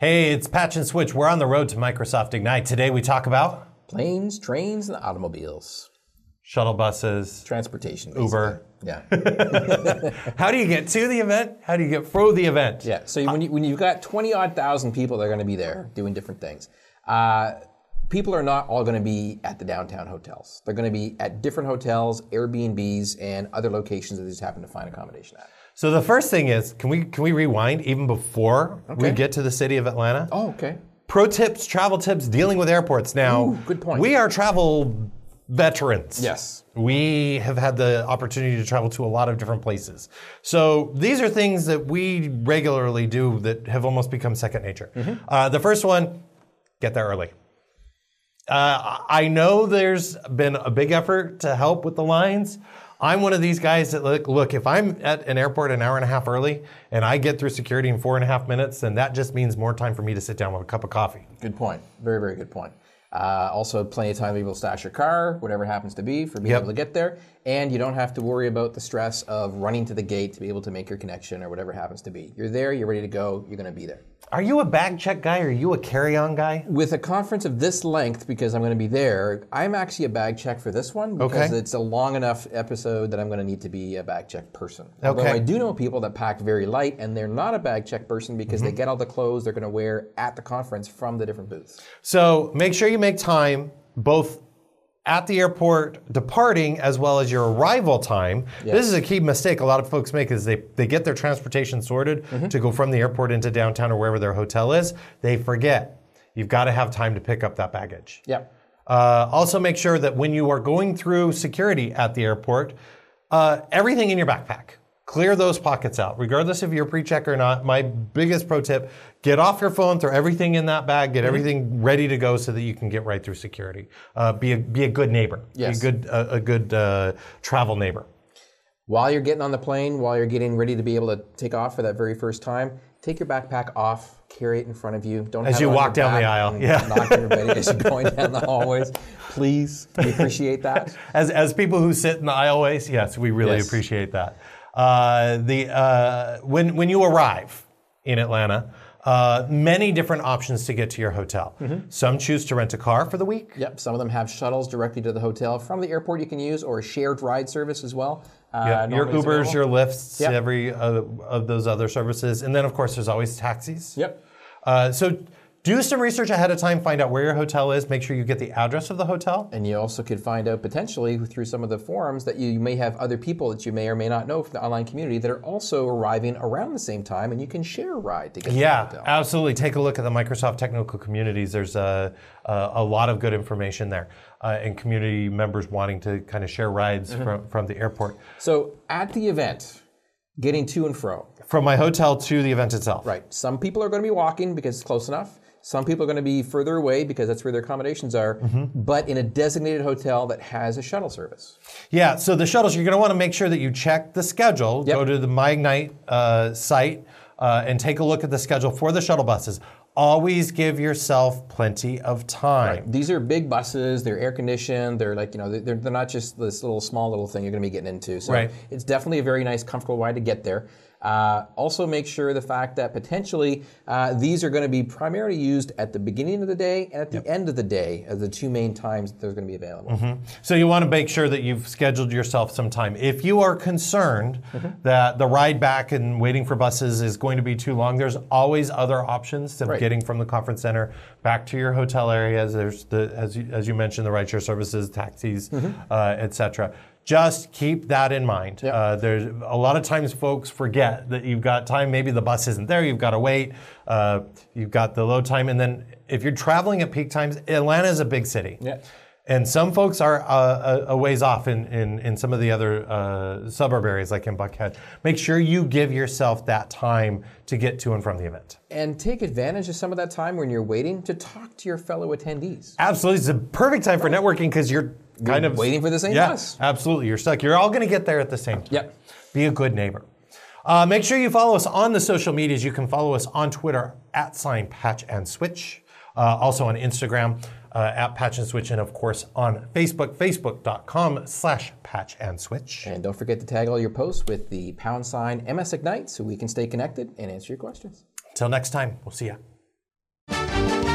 Hey, it's Patch and Switch. We're on the road to Microsoft Ignite. Today we talk about planes, trains, and automobiles. Shuttle buses. Transportation, basically. Uber. Yeah. How do you get to the event? How do you get through the event? Yeah, so when you've got 20-odd thousand people that are going to be there doing different things, people are not all going to be at the downtown hotels. They're going to be at different hotels, Airbnbs, and other locations that they just happen to find accommodation at. So the first thing is, can we rewind even before we get to the city of Atlanta? Oh, okay. Pro tips, travel tips, dealing with airports. Now, Ooh, good point. We are travel veterans. Yes. We have had the opportunity to travel to a lot of different places. So these are things that we regularly do that have almost become second nature. Mm-hmm. The first one, get there early. I know there's been a big effort to help with the lines. I'm one of these guys that look, if I'm at an airport an hour and a half early and I get through security in 4.5 minutes, then that just means more time for me to sit down with a cup of coffee. Good point. Very, very good point. Also, plenty of time to be able to stash your car, whatever it happens to be, for being able to get there. And you don't have to worry about the stress of running to the gate to be able to make your connection or whatever it happens to be. You're there, you're ready to go, you're going to be there. Are you a bag check guy or are you a carry-on guy? With a conference of this length, because I'm going to be there, I'm actually a bag check for this one because it's a long enough episode that I'm going to need to be a bag check person. Although I do know people that pack very light and they're not a bag check person because they get all the clothes they're going to wear at the conference from the different booths. So make sure you make time both at the airport departing as well as your arrival time. Yes. This is a key mistake a lot of folks make is they get their transportation sorted to go from the airport into downtown or wherever their hotel is. They forget you've got to have time to pick up that baggage. Yep. Also make sure that when you are going through security at the airport, everything in your backpack. Clear those pockets out. Regardless if you're pre-check or not, my biggest pro tip, get off your phone, throw everything in that bag, get everything ready to go so that you can get right through security. Be a good neighbor. Yes. Be a good travel neighbor. While you're getting on the plane, while you're getting ready to be able to take off for that very first time, take your backpack off, carry it in front of you. Don't as you walk down the aisle. Knock everybody as you're going down the hallways. Please, we appreciate that. As people who sit in the aisleways, yes, we really appreciate that. When you arrive in Atlanta, many different options to get to your hotel. Some choose to rent a car for the week. Yep, some of them have shuttles directly to the hotel from the airport you can use, or a shared ride service as well. Your Ubers, your Lyfts, every of those other services. And then, of course, there's always taxis. Yep. So do some research ahead of time, find out where your hotel is, make sure you get the address of the hotel. And you also could find out potentially through some of the forums that you may have other people that you may or may not know from the online community that are also arriving around the same time, and you can share a ride to get to the hotel. Yeah, absolutely. Take a look at the Microsoft technical communities. There's a lot of good information there, and community members wanting to kind of share rides from the airport. So at the event, getting to and fro. From my hotel to the event itself. Right. Some people are going to be walking because it's close enough. Some people are going to be further away because that's where their accommodations are, but in a designated hotel that has a shuttle service. Yeah, so the shuttles, you're going to want to make sure that you check the schedule. Go to the MyIgnite site and take a look at the schedule for the shuttle buses. Always give yourself plenty of time. Right. These are big buses. They're air conditioned. They're like, they're not just this small little thing you're going to be getting into. So it's definitely a very nice, comfortable ride to get there. Also make sure the fact that potentially these are going to be primarily used at the beginning of the day and at the end of the day as the two main times that they're going to be available. So you want to make sure that you've scheduled yourself some time. If you are concerned that the ride back and waiting for buses is going to be too long, there's always other options of getting from the conference center back to your hotel areas. There's as you mentioned, the rideshare services, taxis, etc. Just keep that in mind. There's a lot of times folks forget that you've got time. Maybe the bus isn't there. You've got to wait. You've got the load time. And then if you're traveling at peak times, Atlanta is a big city. And some folks are a ways off in some of the other suburb areas, like in Buckhead. Make sure you give yourself that time to get to and from the event. And take advantage of some of that time when you're waiting to talk to your fellow attendees. Absolutely. It's a perfect time for networking because you're kind of waiting for the same bus. Absolutely. You're stuck. You're all going to get there at the same time. Be a good neighbor. Make sure you follow us on the social medias. You can follow us on Twitter @PatchAndSwitch. Also on Instagram @PatchAndSwitch, and of course on Facebook, facebook.com/PatchAndSwitch. And don't forget to tag all your posts with the # MS Ignite so we can stay connected and answer your questions. Until next time, we'll see ya. Bye.